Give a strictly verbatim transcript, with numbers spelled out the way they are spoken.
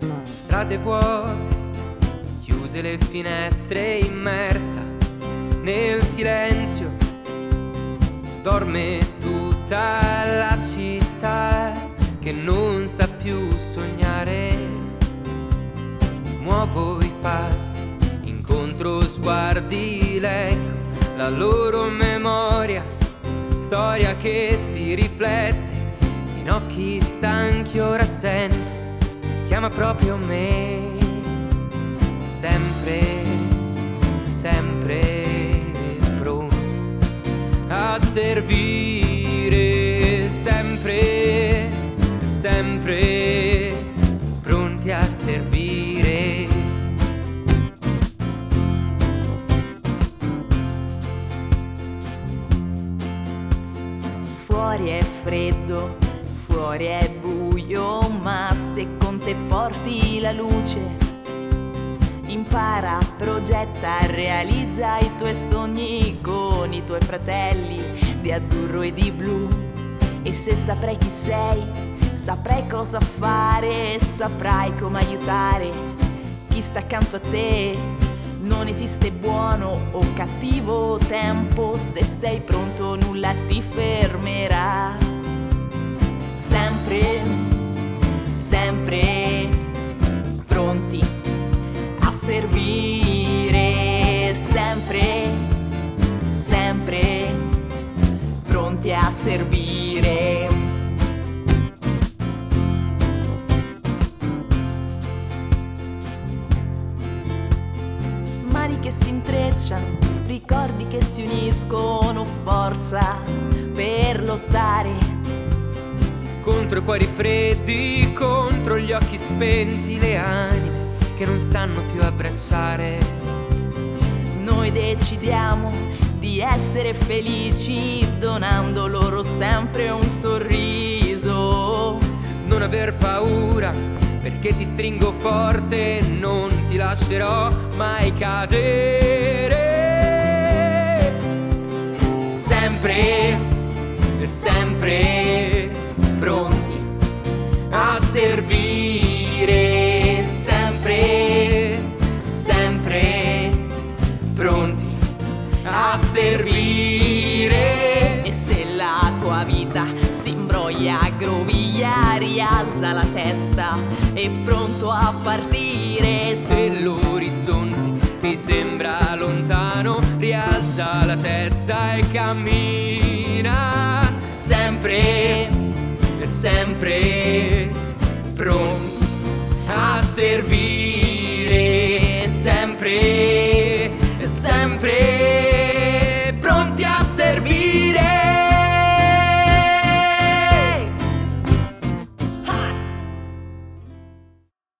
strade vuote, chiuse le finestre, immersa nel silenzio, dorme tutta la città che non sa più sognare. Muovo i passi, incontro sguardi, leggo la loro memoria, storia che si riflette in occhi stanchi. Ora sento, chiama proprio me, sempre, sempre pronti a servire, sempre, sempre pronti a servire. Fuori è freddo, fuori è buio, ma se con te porti la luce, impara, progetta, realizza i tuoi sogni con i tuoi fratelli di azzurro e di blu. E se saprai chi sei, saprai cosa fare, saprai come aiutare chi sta accanto a te. Non esiste buono o cattivo tempo, se sei pronto nulla ti fermerà. Sempre, sempre pronti a servire, sempre, sempre pronti a servire. Mani che si intrecciano, ricordi che si uniscono, forza per lottare contro i cuori freddi, contro gli occhi spenti, le anime che non sanno più abbracciare. Noi decidiamo di essere felici, donando loro sempre un sorriso. Non aver paura, perché ti stringo forte, non ti lascerò mai cadere. Sempre, sempre pronti a servire, sempre, sempre pronti a servire. E se la tua vita si imbroglia, groviglia, rialza la testa, è pronto a partire. Se l'orizzonte ti sembra lontano, rialza la testa e cammina. Sempre, sempre pronti a servire, sempre